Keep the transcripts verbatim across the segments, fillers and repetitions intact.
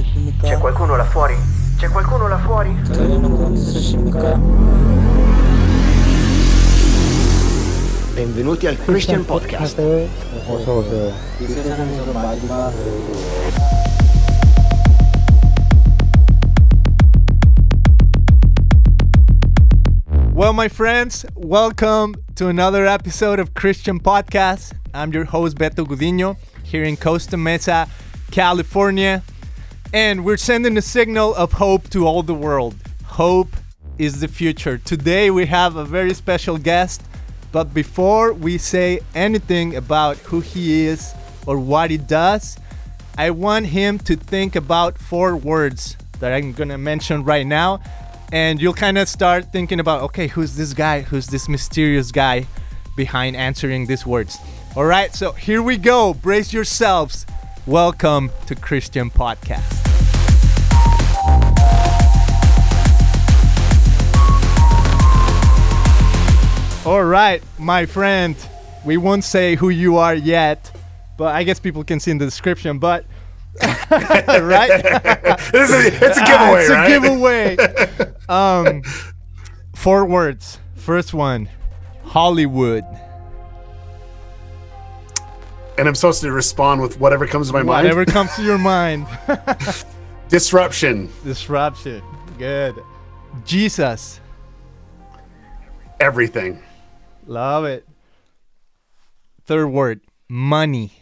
C'è qualcuno là fuori? C'è qualcuno là fuori? Benvenuti al Christian Podcast. Well, my friends, welcome to another episode of Christian Podcast. I'm your host, Beto Gudinho, here in Costa Mesa, California. And we're sending a signal of hope to all the world. Hope is the future. Today we have a very special guest. But before we say anything about who he is or what he does, I want him to think about four words that I'm going to mention right now. And you'll kind of start thinking about, okay, who's this guy? Who's this mysterious guy behind answering these words? All right, so here we go. Brace yourselves. Welcome to Christian Podcast. All right, my friend. We won't say who you are yet, but I guess people can see in the description. But right, it's a, it's a giveaway. It's right? a giveaway. um, four words. First one, Hollywood. And I'm supposed to respond with whatever comes to my mind. Whatever comes to your mind. Disruption. Disruption. Good. Jesus. Everything. Love it. Third word, money.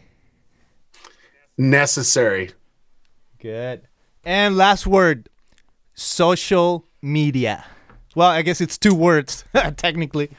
Necessary. Good. And last word, social media. Well, I guess it's two words, technically.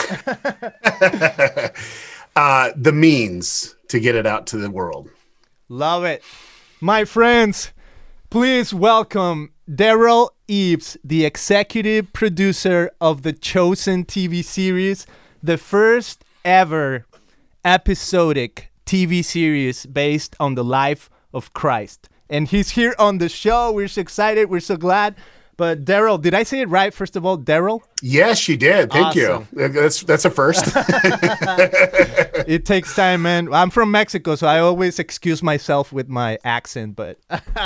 uh, the means to get it out to the world. Love it. My friends, please welcome Daryl Eves, the executive producer of the Chosen T V series, the first ever episodic T V series based on the life of Christ. And he's here on the show. We're so excited. We're so glad. But Daryl, did I say it right? First of all, Daryl? Yes, you did. Thank Awesome. you. That's that's a first. It takes time, man. I'm from Mexico, so I always excuse myself with my accent. But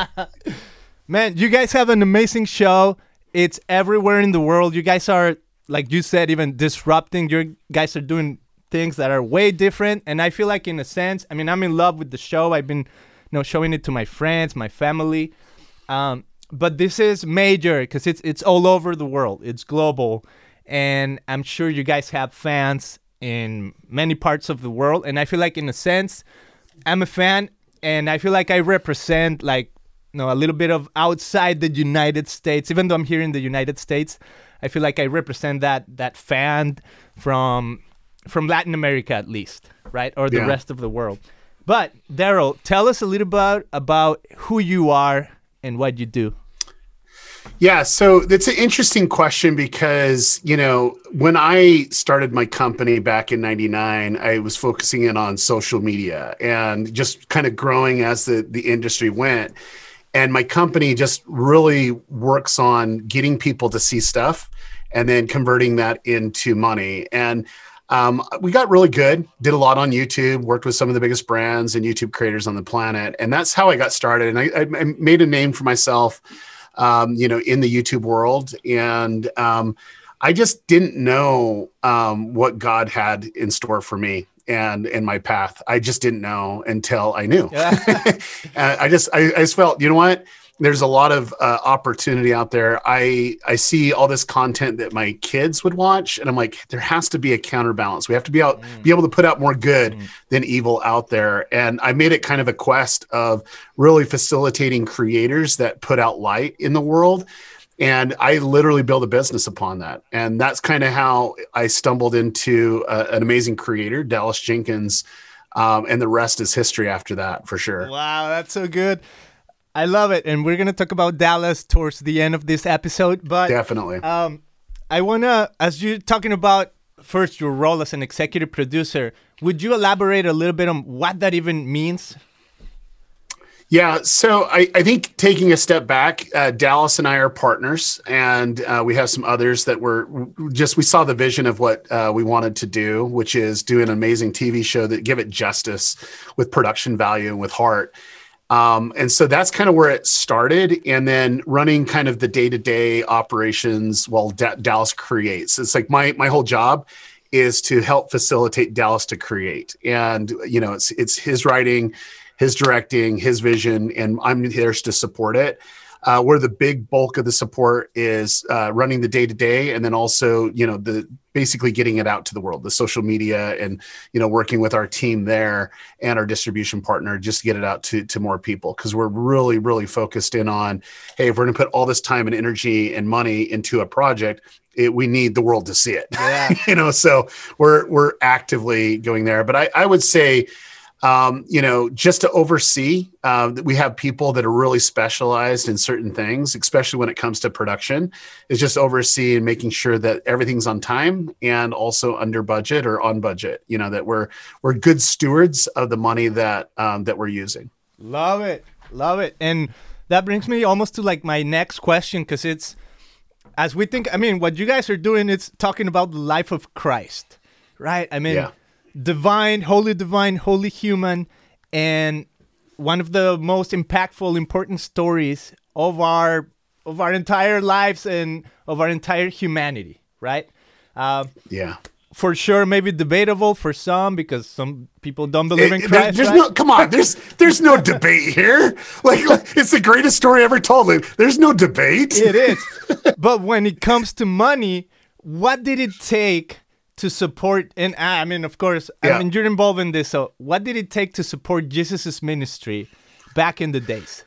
man, you guys have an amazing show. It's everywhere in the world. You guys are, like you said, even disrupting. You guys are doing things that are way different. And I feel like, in a sense, I mean, I'm in love with the show. I've been, you know, showing it to my friends, my family. Um, but this is major because it's it's all over the world. It's global. And I'm sure you guys have fans in many parts of the world. And I feel like, in a sense, I'm a fan. And I feel like I represent, like, you know, a little bit of outside the United States. Even though I'm here in the United States, I feel like I represent that that fan from from Latin America, at least, right? Or the Yeah. rest of the world. But Daryl, tell us a little bit about who you are and what you do. Yeah, so that's an interesting question because, you know, when I started my company back in ninety-nine, I was focusing in on social media and just kind of growing as the, the industry went. And my company just really works on getting people to see stuff and then converting that into money. And um, we got really good, did a lot on YouTube, worked with some of the biggest brands and YouTube creators on the planet. And that's how I got started. And I, I made a name for myself, um, you know, in the YouTube world. And um, I just didn't know um, what God had in store for me and in my path. I just didn't know until I knew. Yeah. I just, I, I just felt, you know what? There's a lot of uh, opportunity out there. I I see all this content that my kids would watch, and I'm like, there has to be a counterbalance. We have to be out, mm. be able to put out more good mm. than evil out there. And I made it kind of a quest of really facilitating creators that put out light in the world. And I literally built a business upon that. And that's kind of how I stumbled into a, an amazing creator, Dallas Jenkins. Um, and the rest is history after that, for sure. Wow, that's so good. I love it. And we're going to talk about Dallas towards the end of this episode. But definitely. Um, I want to, as you're talking about first your role as an executive producer, would you elaborate a little bit on what that even means? Yeah, so I, I think taking a step back, uh, Dallas and I are partners, and uh, we have some others that were just, we saw the vision of what uh, we wanted to do, which is do an amazing T V show that give it justice with production value and with heart. Um, and so that's kind of where it started. And then running kind of the day-to-day operations while D- Dallas creates. It's like my my whole job is to help facilitate Dallas to create. And, you know, it's it's his writing, his directing, his vision, and I'm there to support it. Uh, where the big bulk of the support is uh, running the day to day, and then also, you know, the basically getting it out to the world, the social media, and you know, working with our team there and our distribution partner just to get it out to to more people, because we're really really focused in on, hey, if we're going to put all this time and energy and money into a project, it, we need the world to see it. Yeah. you know, so we're we're actively going there. But I, I would say. Um, you know, just to oversee, uh, we have people that are really specialized in certain things, especially when it comes to production, is just oversee and making sure that everything's on time and also under budget or on budget, you know, that we're, we're good stewards of the money that, um, that we're using. Love it. Love it. And that brings me almost to like my next question. Cause it's, as we think, I mean, what you guys are doing, it's talking about the life of Christ, right? I mean, yeah. Divine, holy divine, holy human, and one of the most impactful, important stories of our of our entire lives and of our entire humanity, right? Uh, yeah. For sure, maybe debatable for some because some people don't believe in It, Christ. there's right? no, come on, there's there's no debate here. Like, like it's the greatest story ever told. Like, there's no debate. It is. But when it comes to money, what did it take to support, and I mean, of course, yeah. I mean, you're involved in this, so what did it take to support Jesus's ministry back in the days?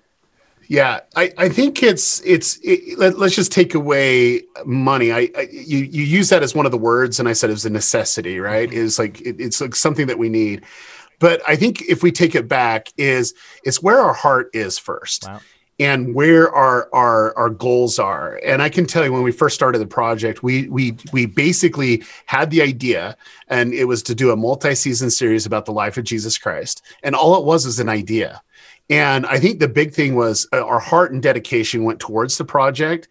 Yeah, I, I think it's, it's it, let, let's just take away money. I, I you, you use that as one of the words, and I said it was a necessity, right? Mm-hmm. It's like, it, it's like something that we need. But I think if we take it back is, it's where our heart is first. Wow. And where our, our our goals are. And I can tell you, when we first started the project, we we we basically had the idea, and it was to do a multi-season series about the life of Jesus Christ. And all it was is an idea. And I think the big thing was uh, our heart and dedication went towards the project.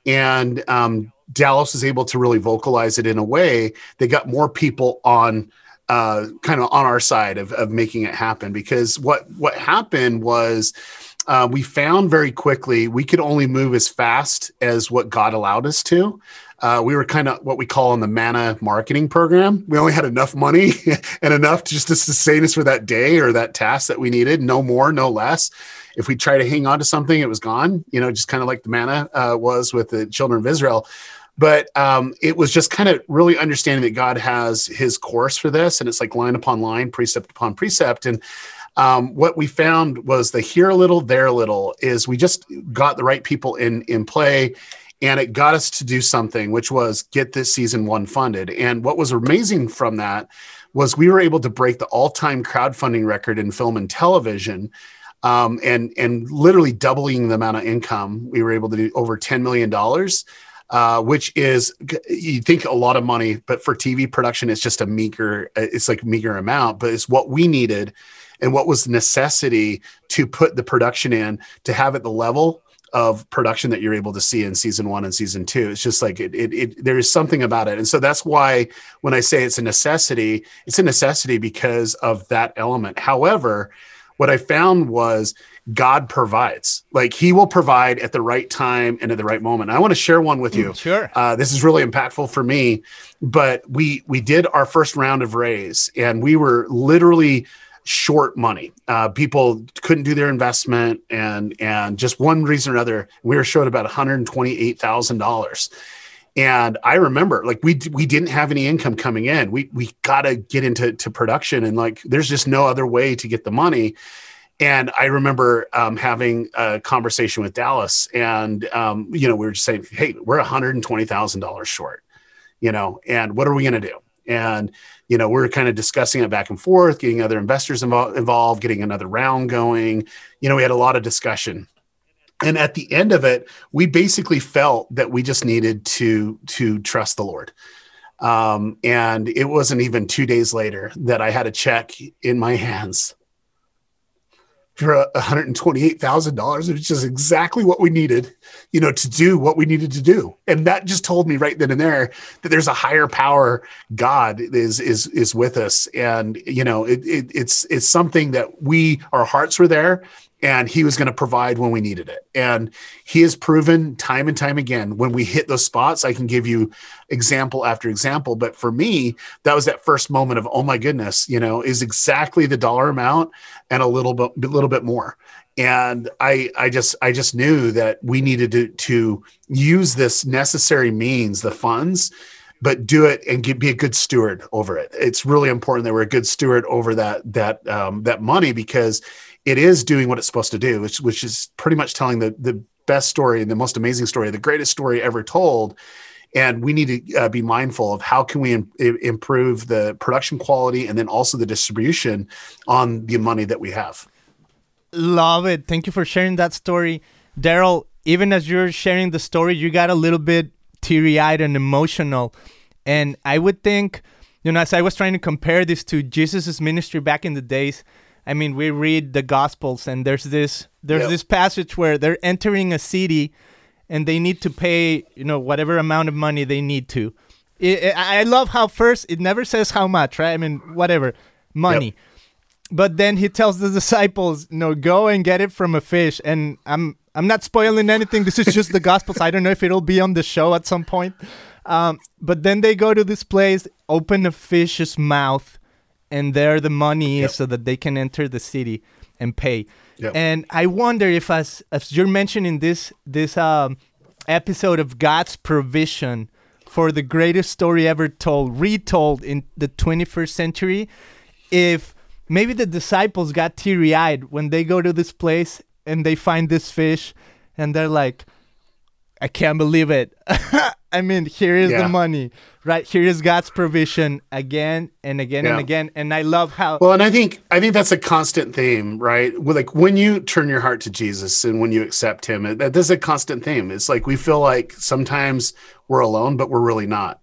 And um, Dallas was able to really vocalize it in a way that got more people on uh, kind of on our side of, of making it happen. Because what what happened was, Uh, we found very quickly we could only move as fast as what God allowed us to. Uh, we were kind of what we call in the manna marketing program. We only had enough money and enough to just to sustain us for that day or that task that we needed. No more, no less. If we try to hang on to something, it was gone, you know, just kind of like the manna uh, was with the children of Israel. But um, it was just kind of really understanding that God has his course for this. And it's like line upon line, precept upon precept. And Um, what we found was the here a little, there a little is we just got the right people in, in play, and it got us to do something, which was get this season one funded. And what was amazing from that was we were able to break the all-time crowdfunding record in film and television, um, and, and literally doubling the amount of income. We were able to do over ten million dollars, uh, which is, you think a lot of money, but for T V production, it's just a meager, it's like a meager amount, but it's what we needed. And what was the necessity to put the production in to have it the level of production that you're able to see in season one and season two. It's just like it, it, it there is something about it. And so that's why when I say it's a necessity, it's a necessity because of that element. However, what I found was God provides. Like he will provide at the right time and at the right moment. I want to share one with you. Sure. Uh, this is really impactful for me, but we we did our first round of raise, and we were literally short money. Uh, people couldn't do their investment, and and just one reason or another, we were short about one hundred twenty-eight thousand dollars. And I remember, like, we we didn't have any income coming in. We we got to get into to production, and like, there's just no other way to get the money. And I remember um, having a conversation with Dallas, and um, you know, we were just saying, hey, we're one hundred twenty thousand dollars short, you know, and what are we going to do? And, you know, we're kind of discussing it back and forth, getting other investors involved, involved, getting another round going. You know, we had a lot of discussion. And at the end of it, we basically felt that we just needed to, to trust the Lord. Um, and it wasn't even two days later that I had a check in my hands for one hundred twenty-eight thousand dollars, which is exactly what we needed, you know, to do what we needed to do. And that just told me right then and there that there's a higher power. God is, is, is with us. And, you know, it, it, it's, it's something that we, our hearts were there. and he was going to provide when we needed it. And he has proven time and time again, when we hit those spots, I can give you example after example. But for me, that was that first moment of, oh my goodness, you know, is exactly the dollar amount and a little bit, a little bit more. And I, I just, I just knew that we needed to, to use this necessary means, the funds, but do it and get, be a good steward over it. It's really important that we're a good steward over that, that, um, that money, because it is doing what it's supposed to do, which, which is pretty much telling the, the best story, the most amazing story, the greatest story ever told. And we need to uh, be mindful of how can we im- improve the production quality and then also the distribution on the money that we have. Love it. Thank you for sharing that story. Daryl, even as you're sharing the story, you got a little bit teary-eyed and emotional. And I would think, you know, as I was trying to compare this to Jesus's ministry back in the days, I mean, we read the Gospels, and there's this there's yep. this passage where they're entering a city, and they need to pay, you know, whatever amount of money they need to. It, it, I love how first it never says how much, right? I mean, whatever, money. Yep. But then he tells the disciples, no, go and get it from a fish. And I'm I'm not spoiling anything. This is just the Gospels. I don't know if it'll be on the show at some point. Um, but then they go to this place, open a fish's mouth, and there the money is yep. so that they can enter the city and pay. Yep. And I wonder if, as as you're mentioning this this um, episode of God's provision for the greatest story ever told, retold in the twenty-first century, if maybe the disciples got teary-eyed when they go to this place and they find this fish, and they're like, I can't believe it. I mean, here is yeah. the money, right? Here is God's provision again and again yeah. and again. And I love how... Well, and I think I think that's a constant theme, right? Well, like when you turn your heart to Jesus and when you accept him, it, that is a constant theme. It's like we feel like sometimes we're alone, but we're really not.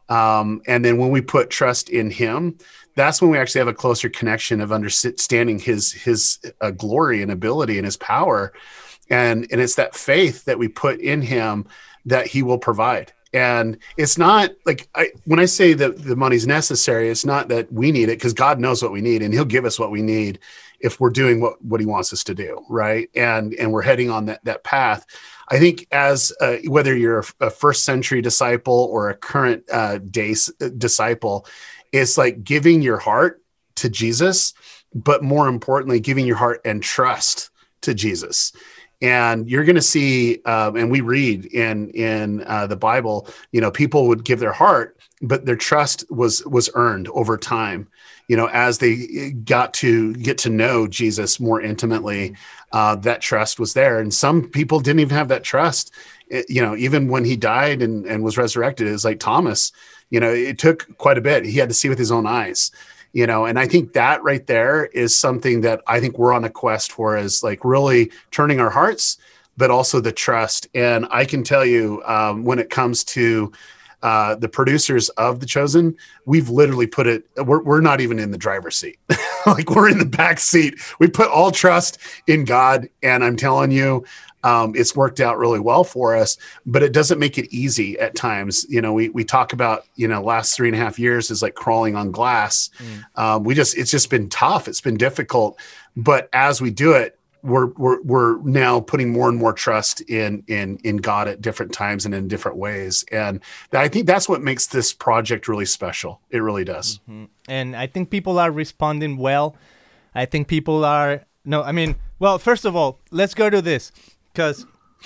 Um, and then when we put trust in him, that's when we actually have a closer connection of understanding his his uh, glory and ability and his power. And, and it's that faith that we put in him that he will provide. And it's not like I, when I say that the money's necessary, it's not that we need it, because God knows what we need and he'll give us what we need if we're doing what, what he wants us to do. Right. And, and we're heading on that, that path. I think as uh, whether you're a, a first century disciple or a current uh, day disciple, it's like giving your heart to Jesus, but more importantly, giving your heart and trust to Jesus. And you're going to see, um, and we read in in uh, the Bible, you know, people would give their heart, but their trust was was earned over time. You know, as they got to get to know Jesus more intimately, uh, that trust was there. And some people didn't even have that trust. It, you know, even when he died and, and was resurrected, it's like Thomas. You know, it took quite a bit. He had to see with his own eyes. You know, and I think that right there is something that I think we're on a quest for, is like really turning our hearts, but also the trust. And I can tell you, um, when it comes to uh, the producers of The Chosen, we've literally put it, we're, we're not even in the driver's seat. Like we're in the back seat. We put all trust in God. And I'm telling you, Um, it's worked out really well for us, but it doesn't make it easy at times. You know, we we talk about, you know, last three and a half years is like crawling on glass. Mm. Um, we just, it's just been tough. It's been difficult, but as we do it, we're, we're, we're now putting more and more trust in, in, in God at different times and in different ways. And I think that's what makes this project really special. It really does. Mm-hmm. And I think people are responding well. I think people are, no, I mean, well, first of all, let's go to this. Because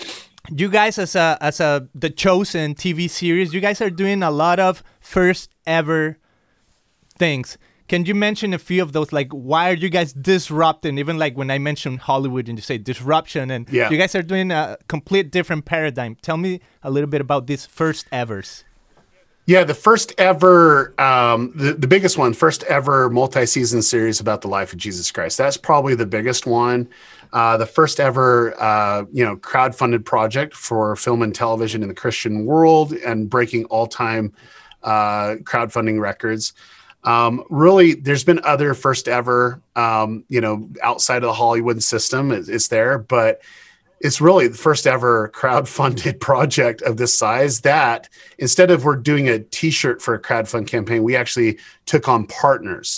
you guys, as a as a The Chosen T V series, you guys are doing a lot of first ever things. Can you mention a few of those? Like, why are you guys disrupting? Even like when I mentioned Hollywood and you say disruption, and yeah. you guys are doing a complete different paradigm. Tell me a little bit about these first evers. Yeah, the first ever, um, the, the biggest one, first ever multi-season series about the life of Jesus Christ. That's probably the biggest one. Uh, the first ever, uh, you know, crowdfunded project for film and television in the Christian world, and breaking all-time uh, crowdfunding records. Um, really, there's been other first ever, um, you know, outside of the Hollywood system. It, it's there, but it's really the first ever crowdfunded project of this size that instead of we're doing a t-shirt for a crowdfund campaign, we actually took on partners.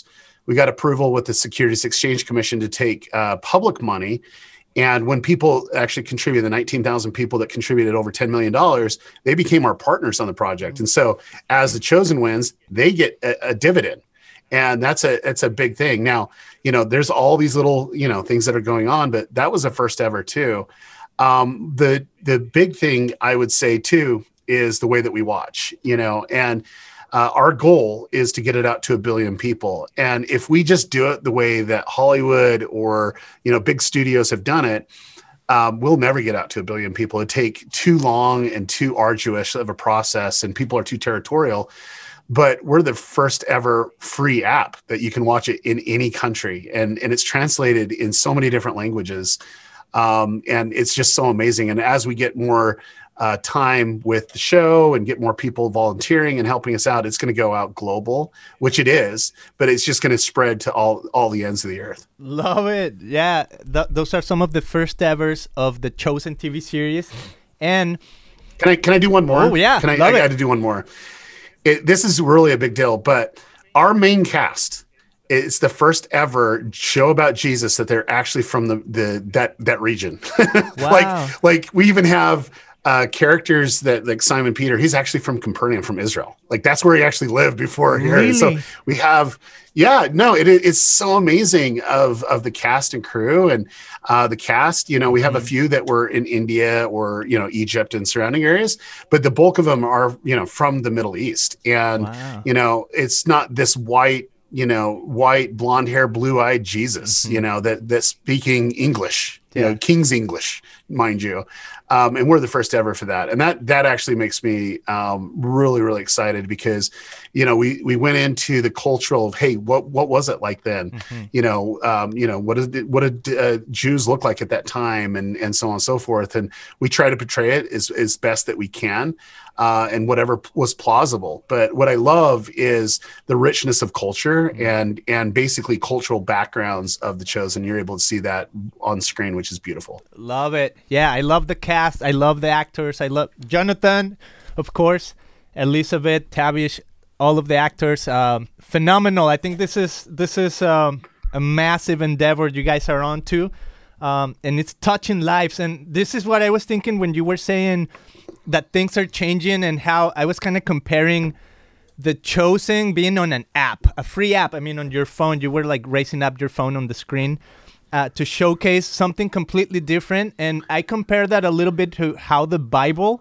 We got approval with the Securities Exchange Commission to take uh, public money. And when people actually contributed, the nineteen thousand people that contributed over ten million dollars, they became our partners on the project. And so as the Chosen wins, they get a, a dividend. And that's a, it's a big thing. Now, you know, there's all these little, you know, things that are going on, but that was a first ever too. Um, the, the big thing I would say too, is the way that we watch, you know, and uh, our goal is to get it out to a billion people. And if we just do it the way that Hollywood or, you know, big studios have done it, um, we'll never get out to a billion people. It'd take too long and too arduous of a process, and people are too territorial. But we're the first ever free app that you can watch it in any country. And, and it's translated in so many different languages. Um, and it's just so amazing. And as we get more uh, time with the show and get more people volunteering and helping us out, it's going to go out global, which it is, but it's just going to spread to all, all the ends of the earth. Love it. Yeah. Th- those are some of the first evers of the Chosen T V series. And can I, can I do one more? Oh yeah. Can I, Love I it. got to do one more. It, this is really a big deal, but our main cast, it's the first ever show about Jesus that they're actually from the, the that that region. Wow. like like we even have uh, characters that like Simon Peter. He's actually from Capernaum, from Israel. Like that's where he actually lived before here. Really? So we have, yeah, no, it, it's so amazing of of the cast and crew and uh, the cast. You know, we have mm-hmm. a few that were in India or you know Egypt and surrounding areas, but the bulk of them are you know from the Middle East. And wow. you know, it's not this white. you know, white, blonde hair, blue eyed Jesus, mm-hmm. you know, that, that's speaking English, you yeah. know, King's English, mind you. Um, and we're the first ever for that. And that, that actually makes me um, really, really excited because, you know, we, we went into the cultural of, hey, what, what was it like then? Mm-hmm. You know, um, you know, what did, what did uh, Jews look like at that time and, and so on and so forth. And we try to portray it as, as best that we can. Uh, and whatever was plausible. But what I love is the richness of culture and and basically cultural backgrounds of the Chosen. You're able to see that on screen, which is beautiful. Love it. Yeah, I love the cast. I love the actors. I love Jonathan, of course, Elizabeth, Tavish, all of the actors. Um, phenomenal. I think this is this is um, a massive endeavor you guys are on to. Um, and it's touching lives. And this is what I was thinking when you were saying that things are changing and how I was kind of comparing the Chosen being on an app, a free app. I mean, on your phone, you were like raising up your phone on the screen uh, to showcase something completely different. And I compare that a little bit to how the Bible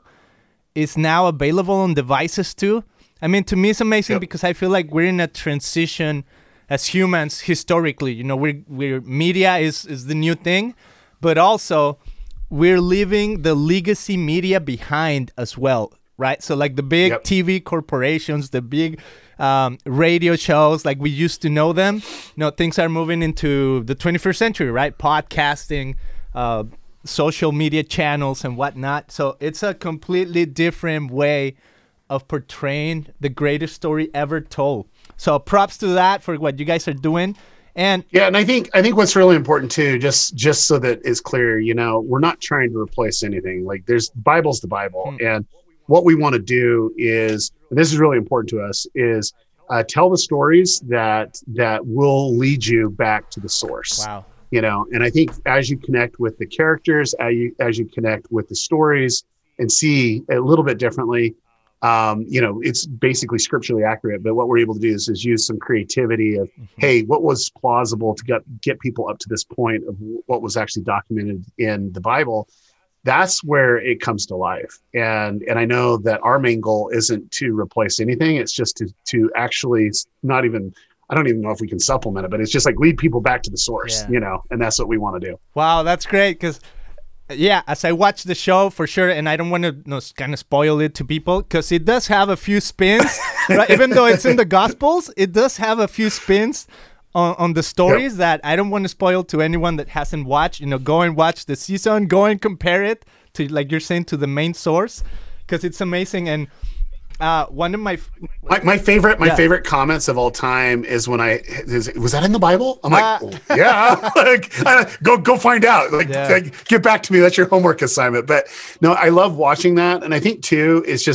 is now available on devices too. I mean, to me, it's amazing yep. because I feel like we're in a transition as humans historically. You know, we're, we're media is, is the new thing, but also we're leaving the legacy media behind as well, right? So like the big yep. T V corporations, the big um, radio shows, like we used to know them, you know, things are moving into the twenty-first century, right? Podcasting, uh, social media channels and whatnot. So it's a completely different way of portraying the greatest story ever told. So props to that for what you guys are doing. And yeah, and I think I think what's really important too, just just so that it's clear, you know, we're not trying to replace anything. Like there's Bible's the Bible, hmm. and what we want to do is, and this is really important to us, is uh, tell the stories that that will lead you back to the source. Wow. You know, and I think as you connect with the characters, as you as you connect with the stories, and see a little bit differently. Um, you know, it's basically scripturally accurate, but what we're able to do is, is use some creativity of, mm-hmm. hey, what was plausible to get, get people up to this point of what was actually documented in the Bible. That's where it comes to life. And, and I know that our main goal isn't to replace anything. It's just to, to actually not even, I don't even know if we can supplement it, but it's just like lead people back to the source, yeah. you know, and that's what we want to do. Wow. That's great. Cause yeah, as I watch the show for sure, and I don't want to you know, kind of spoil it to people because it does have a few spins, right? Even though it's in the Gospels, it does have a few spins on, on the stories yep. that I don't want to spoil to anyone that hasn't watched. You know, go and watch the season, go and compare it to, like you're saying, to the main source because it's amazing. And uh, one of my, my my favorite my yeah. favorite comments of all time is when I is, was that in the Bible? I'm like, uh, oh, yeah, like uh, go go find out. Like, yeah. like get back to me. That's your homework assignment. But no, I love watching that, and I think too, it's just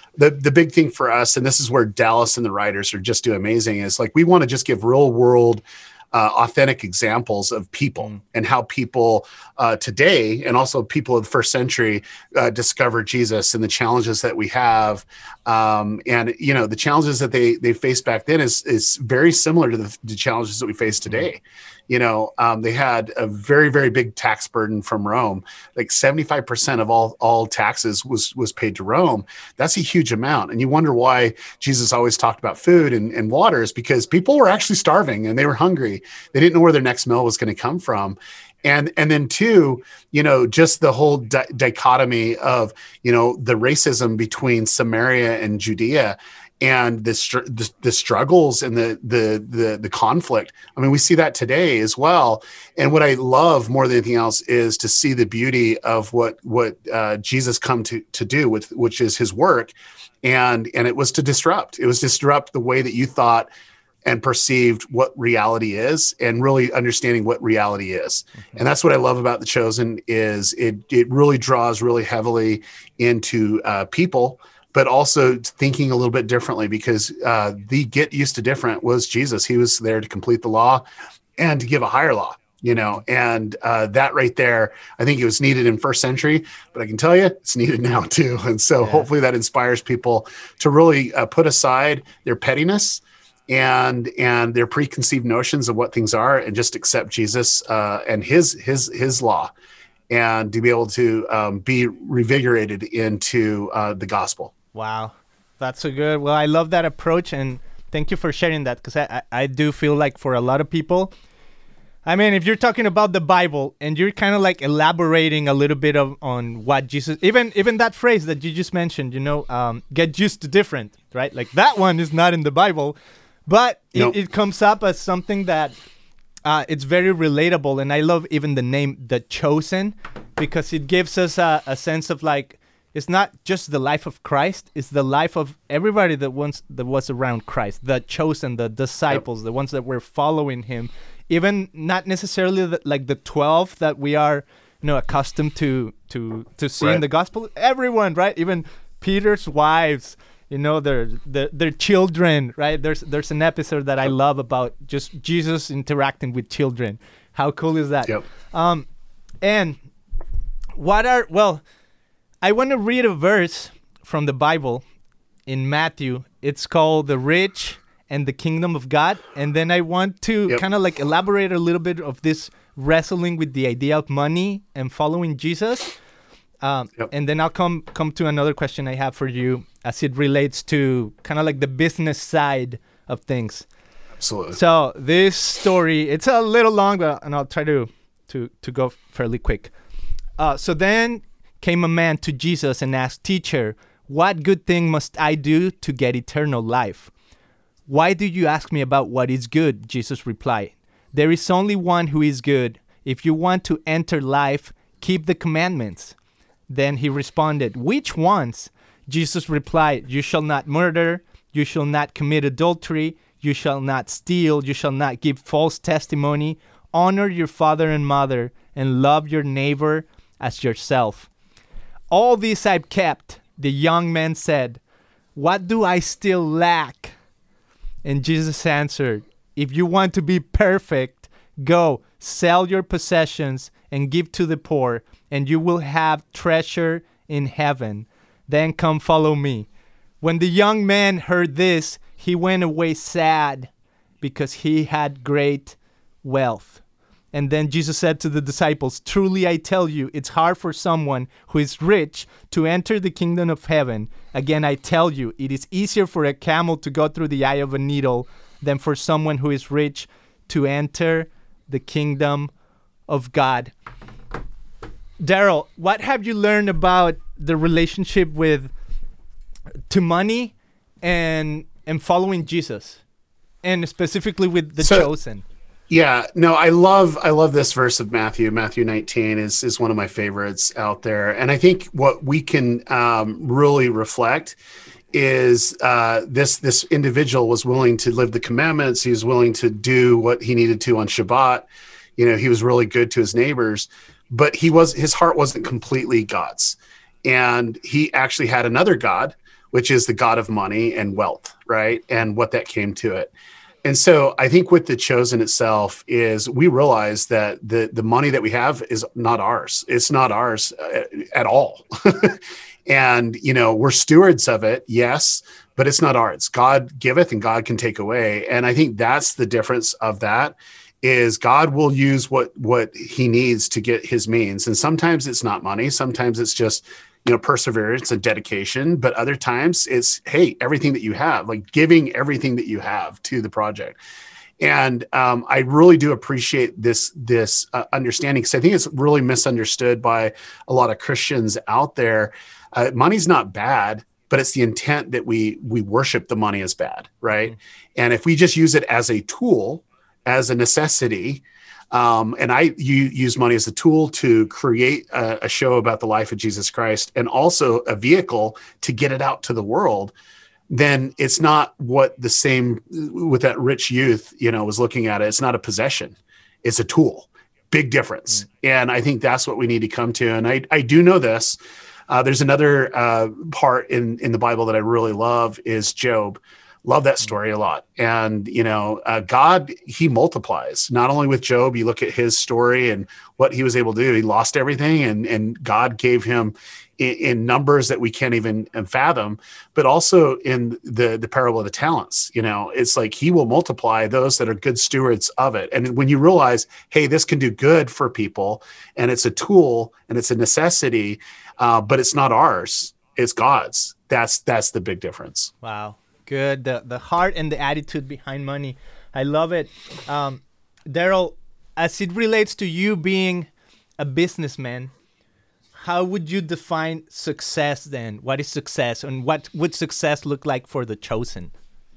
the the big thing for us, and this is where Dallas and the writers are just doing amazing, is like we want to just give real world, uh, authentic examples of people mm. and how people uh, today, and also people of the first century, uh, discovered Jesus and the challenges that we have. Um, and you know, the challenges that they they faced back then is is very similar to the, the challenges that we face today. Mm. You know, um, they had a very, very big tax burden from Rome. Like seventy-five percent of all, all taxes was was paid to Rome. That's a huge amount. And you wonder why Jesus always talked about food and, and water, is because people were actually starving and they were hungry. They didn't know where their next meal was going to come from. And and then two, you know, just the whole di- dichotomy of, you know, the racism between Samaria and Judea, and the, str- the the struggles and the, the the the conflict. I mean, we see that today as well. And what I love more than anything else is to see the beauty of what what uh, Jesus come to to do with, which is his work, and and it was to disrupt. It was disrupt the way that you thought and perceived what reality is, and really understanding what reality is. Mm-hmm. And that's what I love about The Chosen, is it it really draws really heavily into uh, people, but also thinking a little bit differently, because uh, the get used to different was Jesus. He was there to complete the law and to give a higher law, you know, and uh, that right there, I think it was needed in first century, but I can tell you it's needed now too. And so yeah. hopefully that inspires people to really uh, put aside their pettiness and and their preconceived notions of what things are, and just accept Jesus uh, and his his his law, and to be able to um, be revigorated into uh, the gospel. Wow, that's so good. Well, I love that approach, and thank you for sharing that, because I, I, I do feel like for a lot of people, I mean, if you're talking about the Bible and you're kind of like elaborating a little bit of on what Jesus, even even that phrase that you just mentioned, you know, um, get used to different, right? Like that one is not in the Bible, but it, nope. it comes up as something that uh, it's very relatable. And I love even the name, The Chosen, because it gives us a, a sense of like, it's not just the life of Christ, it's the life of everybody that once that was around Christ, the chosen, the disciples, yep. the ones that were following him. Even not necessarily the, like the twelve that we are, you know, accustomed to to to see right. in the gospel. Everyone, right? Even Peter's wives, you know, their their their children, right? There's there's an episode that I love about just Jesus interacting with children. How cool is that? Yep. Um, and what are well. I want to read a verse from the Bible in Matthew. It's called The Rich and the Kingdom of God. And then I want to yep. kind of like elaborate a little bit of this wrestling with the idea of money and following Jesus. Um, yep. And then I'll come come to another question I have for you as it relates to kind of like the business side of things. Absolutely. So this story, it's a little long, but and I'll try to, to, to go fairly quick. Uh, so then came a man to Jesus and asked, "Teacher, what good thing must I do to get eternal life?" "Why do you ask me about what is good?" Jesus replied. "There is only one who is good. If you want to enter life, keep the commandments." Then he responded, "Which ones?" Jesus replied, "You shall not murder, you shall not commit adultery, you shall not steal, you shall not give false testimony, honor your father and mother, and love your neighbor as yourself. All these I've kept." The young man said, "What do I still lack?" And Jesus answered, "If you want to be perfect, go, sell your possessions and give to the poor, and you will have treasure in heaven. Then come follow me." When the young man heard this, he went away sad because he had great wealth. And then Jesus said to the disciples, "Truly I tell you, it's hard for someone who is rich to enter the kingdom of heaven. Again, I tell you, it is easier for a camel to go through the eye of a needle than for someone who is rich to enter the kingdom of God." Daryl, what have you learned about the relationship with to money and and following Jesus, and specifically with the so, chosen? Yeah, no, I love I love this verse of Matthew. Matthew nineteen is is one of my favorites out there, and I think what we can um, really reflect is uh, this this individual was willing to live the commandments. He was willing to do what he needed to on Shabbat. You know, he was really good to his neighbors, but he was his heart wasn't completely God's, and he actually had another God, which is the god of money and wealth, right? And what that came to it. And so I think with The Chosen itself is we realize that the, the money that we have is not ours. It's not ours uh, at all. And, you know, we're stewards of it, yes, but it's not ours. God giveth and God can take away. And I think that's the difference of that is God will use what, what he needs to get his means. And sometimes it's not money. Sometimes it's just, you know, perseverance and dedication. But other times it's, hey, everything that you have, like giving everything that you have to the project. And um, I really do appreciate this, this uh, understanding, because I think it's really misunderstood by a lot of Christians out there. Uh, money's not bad, but it's the intent that we we worship the money as bad, right? Mm-hmm. And if we just use it as a tool, as a necessity, um, and I you use money as a tool to create a, a show about the life of Jesus Christ, and also a vehicle to get it out to the world, then it's not what the same with that rich youth, you know, was looking at it. It's not a possession; it's a tool. Big difference. Mm-hmm. And I think that's what we need to come to. And I I do know this. Uh, there's another uh, part in, in the Bible that I really love is Job. Love that story a lot. And, you know, uh, God, he multiplies. Not only with Job, you look at his story and what he was able to do. He lost everything, and, and God gave him in, in numbers that we can't even fathom, but also in the, the parable of the talents. You know, it's like he will multiply those that are good stewards of it. And when you realize, hey, this can do good for people, and it's a tool and it's a necessity, Uh, but it's not ours, it's God's. That's that's the big difference. Wow, good. The the heart and the attitude behind money. I love it. Um, Daryl, as it relates to you being a businessman, how would you define success then? What is success, and what would success look like for The Chosen?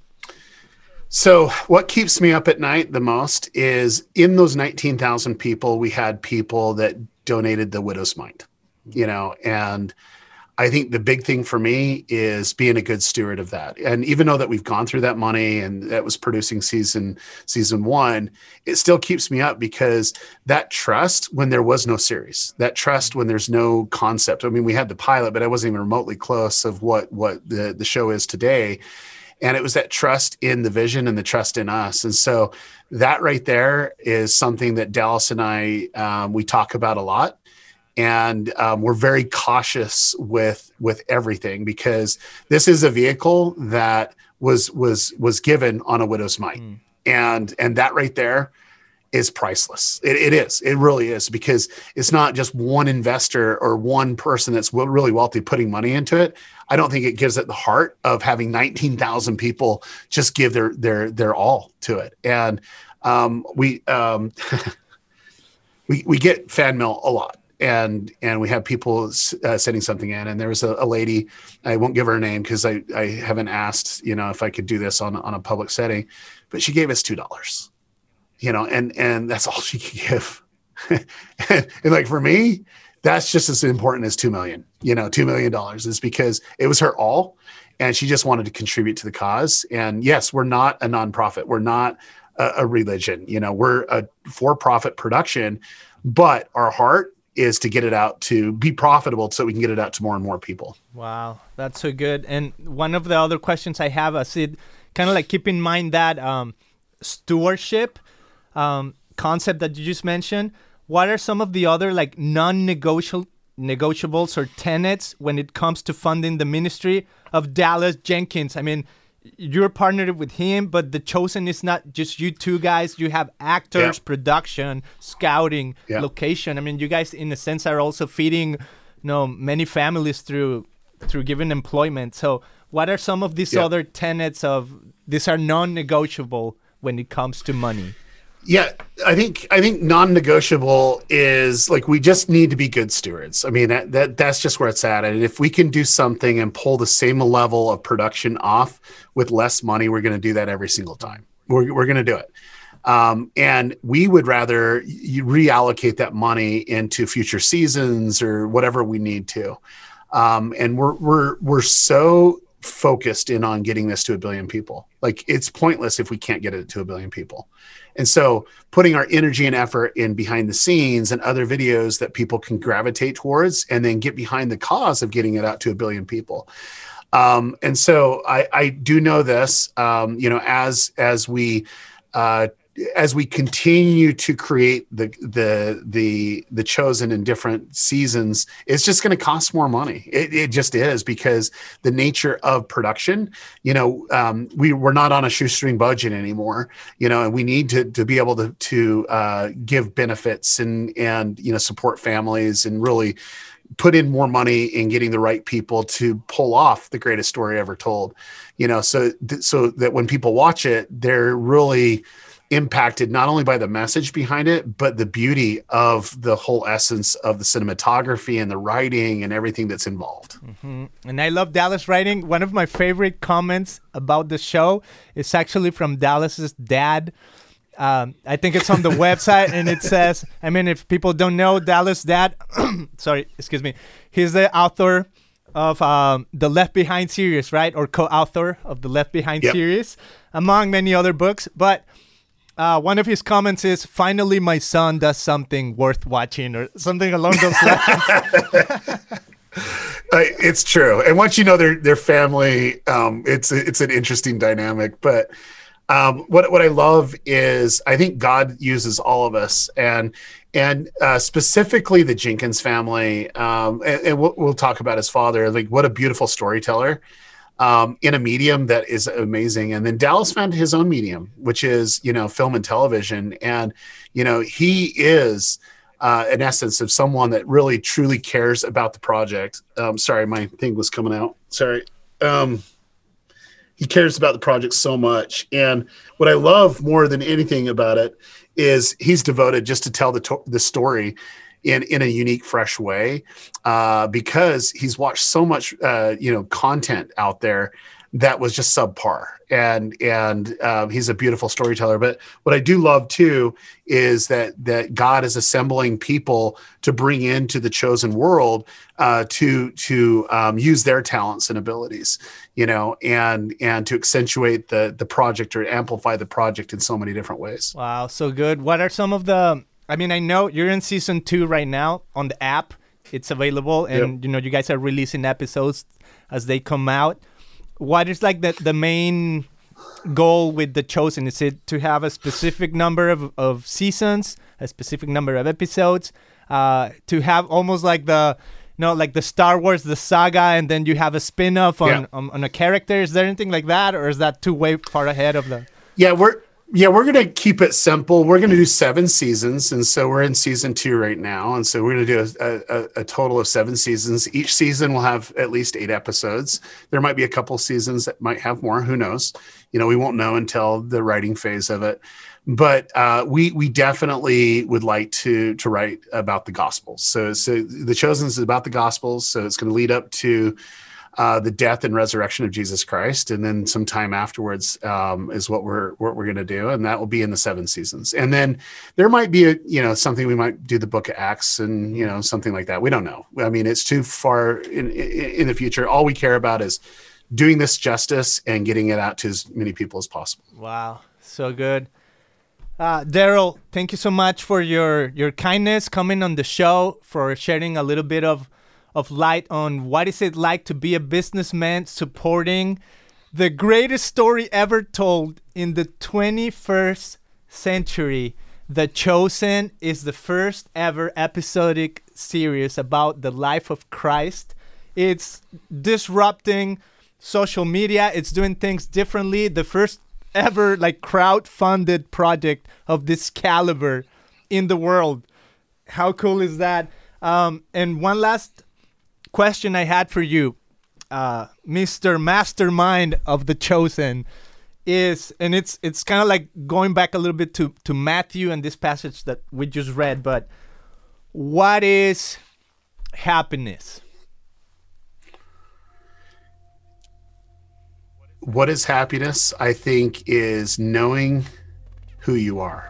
So what keeps me up at night the most is in those nineteen thousand people, we had people that donated the widow's mite. You know, and I think the big thing for me is being a good steward of that. And even though that we've gone through that money and that was producing season, season one, it still keeps me up, because that trust when there was no series, that trust when there's no concept. I mean, we had the pilot, but I wasn't even remotely close of what, what the, the show is today. And it was that trust in the vision and the trust in us. And so that right there is something that Dallas and I, um, we talk about a lot. And um, we're very cautious with with everything, because this is a vehicle that was was was given on a widow's mite, mm. and and that right there is priceless. It, it is. It really is, because it's not just one investor or one person that's really wealthy putting money into it. I don't think it gives it the heart of having nineteen thousand people just give their their their all to it. And um, we um, we we get fan mail a lot. And and we have people uh, sending something in, and there was a, a lady, I won't give her name because I, I haven't asked, you know, if I could do this on, on a public setting, but she gave us two dollars, you know, and, and that's all she could give. and, and like for me, that's just as important as two million, you know, two million dollars is because it was her all, and she just wanted to contribute to the cause. And yes, we're not a nonprofit. We're not a, a religion, you know, we're a for-profit production, but our heart is to get it out, to be profitable so we can get it out to more and more people. Wow, that's so good. And one of the other questions I have, I said, kind of like keep in mind that um, stewardship um, concept that you just mentioned. What are some of the other like non-negotiable negotiables or tenets when it comes to funding the ministry of Dallas Jenkins? I mean, you're partnered with him, but The Chosen is not just you two guys. You have actors, yeah. production, scouting, yeah. location. I mean, you guys, in a sense, are also feeding, you know, many families through through giving employment. So, what are some of these yeah. other tenets of these are non-negotiable when it comes to money? Yeah, I think I think non-negotiable is like we just need to be good stewards. I mean, that, that that's just where it's at. And if we can do something and pull the same level of production off with less money, we're going to do that every single time. We're we're going to do it. Um, and we would rather you reallocate that money into future seasons or whatever we need to. Um, and we're we're we're so focused in on getting this to a billion people. Like it's pointless if we can't get it to a billion people. And so putting our energy and effort in behind the scenes and other videos that people can gravitate towards and then get behind the cause of getting it out to a billion people. Um, and so I, I do know this, um, you know, as as we uh, as we continue to create the the the the Chosen in different seasons, it's just going to cost more money. It, it just is, because the nature of production, you know, um, we we're not on a shoestring budget anymore, you know, and we need to to be able to to uh, give benefits and and you know support families and really put in more money in getting the right people to pull off the greatest story ever told, you know, so th- so that when people watch it, they're really impacted not only by the message behind it, but the beauty of the whole essence of the cinematography and the writing and everything that's involved. Mm-hmm. And I love Dallas writing. One of my favorite comments about the show is actually from Dallas's dad. Um, I think it's on the website, and it says, I mean, if people don't know, Dallas' dad, sorry, excuse me, he's the author of um, the Left Behind series, right? Or co-author of the Left Behind yep. series, among many other books. But uh, one of his comments is, finally, my son does something worth watching, or something along those lines. Uh, it's true. And once you know their their family, um, it's it's an interesting dynamic. But um, what what I love is I think God uses all of us, and and uh, specifically the Jenkins family. Um, and, and we'll, we'll talk about his father. Like, what a beautiful storyteller um, in a medium that is amazing. And then Dallas found his own medium, which is, you know, film and television. And you know, he is uh, an essence of someone that really truly cares about the project. Um, sorry, my thing was coming out. Sorry. Um, He cares about the project so much. And what I love more than anything about it is he's devoted just to tell the to- the story in, in a unique, fresh way, uh, because he's watched so much, uh, you know, content out there that was just subpar. And and um, he's a beautiful storyteller. But what I do love too is that that God is assembling people to bring into the chosen world uh, to to um, use their talents and abilities, you know, and and to accentuate the the project or amplify the project in so many different ways. Wow, so good. What are some of the? I mean, I know you're in season two right now on the app. It's available, and Yep. you know you guys are releasing episodes as they come out. What is like the, the main goal with The Chosen? Is it to have a specific number of, of seasons, a specific number of episodes, uh, to have almost like the, you know, like the Star Wars, the saga, and then you have a spin-off on, Yeah. on, on a character? Is there anything like that, or is that too way far ahead of the... Yeah, we're yeah we're gonna keep it simple. We're gonna do seven seasons, and so we're in season two right now, and so we're gonna do a, a, a total of seven seasons. Each season will have at least eight episodes. There might be a couple seasons that might have more. Who knows? You know, we won't know until the writing phase of it. But uh, we we definitely would like to to write about the Gospels. So so The Chosen is about the Gospels. So it's going to lead up to Uh, the death and resurrection of Jesus Christ, and then some time afterwards um, is what we're what we're going to do, and that will be in the seven seasons. And then there might be a you know something we might do the Book of Acts and you know something like that. We don't know. I mean, it's too far in in, in the future. All we care about is doing this justice and getting it out to as many people as possible. Wow, so good. Uh, Daryl, thank you so much for your your kindness coming on the show, for sharing a little bit of of light on what is it like to be a businessman supporting the greatest story ever told in the twenty-first century. The Chosen is the first ever episodic series about the life of Christ. It's disrupting social media. It's doing things differently. The first ever like crowd-funded project of this caliber in the world. How cool is that? Um, and one last question I had for you, uh, Mister Mastermind of The Chosen, is, and it's it's kind of like going back a little bit to, to Matthew and this passage that we just read, but what is happiness? What is happiness? I think is knowing who you are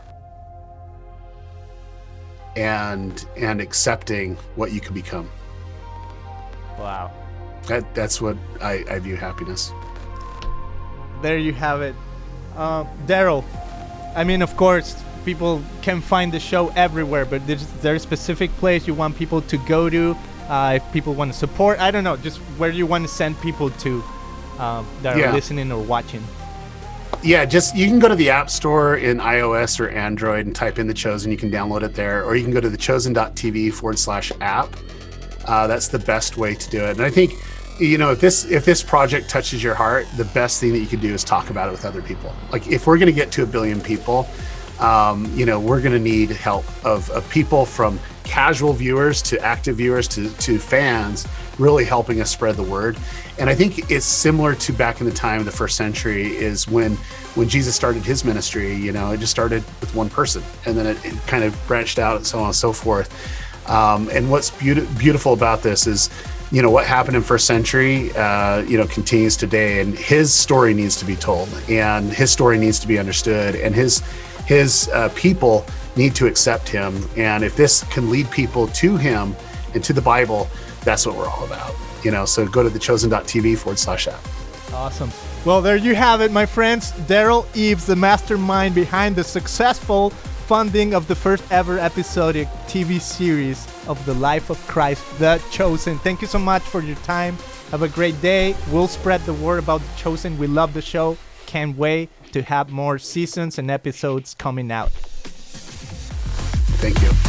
and and accepting what you can become. Wow. That that's what I, I view happiness. There you have it. Uh, Daryl, I mean, of course, people can find the show everywhere, but there's there a specific place you want people to go to Uh, if people want to support, I don't know, just where you want to send people to um, that Yeah. are listening or watching. Yeah, just you can go to the App Store in iOS or Android and type in The Chosen. You can download it there, or you can go to thechosen.tv forward slash app. Uh, that's the best way to do it. And I think, you know, if this if this project touches your heart, the best thing that you can do is talk about it with other people. Like if we're going to get to a billion people, um, you know, we're going to need help of, of people from casual viewers to active viewers to, to fans really helping us spread the word. And I think it's similar to back in the time of the first century is when when Jesus started his ministry, you know, it just started with one person and then it, it kind of branched out and so on and so forth. Um, and what's beauti- beautiful about this is, you know, what happened in first century, uh, you know, continues today, and his story needs to be told and his story needs to be understood, and his his uh, people need to accept him. And if this can lead people to him and to the Bible, that's what we're all about, you know. So go to thechosen.tv forward slash app. Awesome. Well, there you have it, my friends. Daryl Eves, the mastermind behind the successful funding of the first ever episodic T V series of the life of Christ, The Chosen. Thank you so much for your time. Have a great day. We'll spread the word about The Chosen. We love the show. Can't wait to have more seasons and episodes coming out. Thank you.